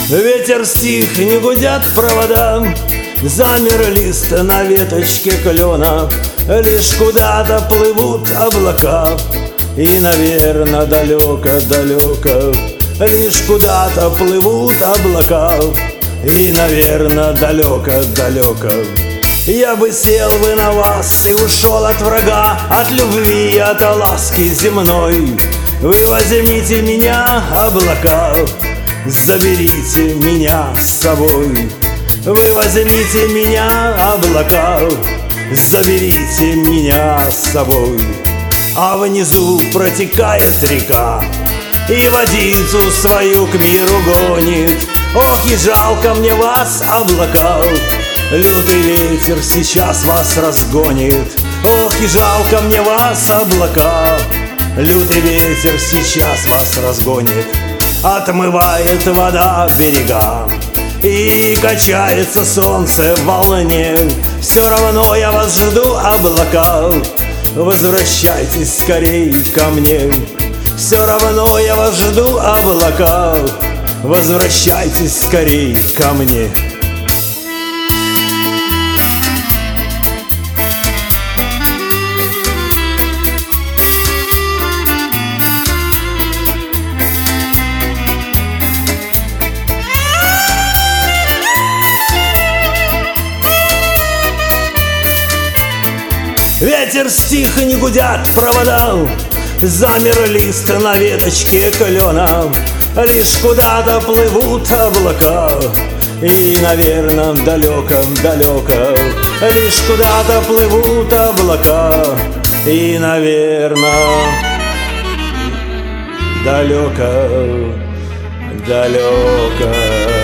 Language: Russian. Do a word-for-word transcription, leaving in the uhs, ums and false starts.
Ветер стих, не гудят провода, замер лист на веточке клена. Лишь куда-то плывут облака, и, наверно, далеко-далеко. Лишь куда-то плывут облака, и, наверно, далеко-далеко. Я бы сел бы на вас и ушел от врага, от любви, от ласки земной. Вы возьмите меня, облака, заберите меня с собой. Вы возьмите меня, облака, заберите меня с собой. А внизу протекает река, и водицу свою к миру гонит. Ох, и жалко мне вас, облака, лютый ветер сейчас вас разгонит. Ох, и жалко мне вас, облака, лютый ветер сейчас вас разгонит. Отмывает вода берега, и качается солнце в волне. Все равно я вас жду, облака, возвращайтесь скорей ко мне. Все равно я вас жду, облака, возвращайтесь скорей ко мне. Ветер стих, не гудят провода, замер лист на веточке клена. Лишь куда-то плывут облака, и, наверно, далеко-далеко. Лишь куда-то плывут облака, и, наверно, далеко-далеко.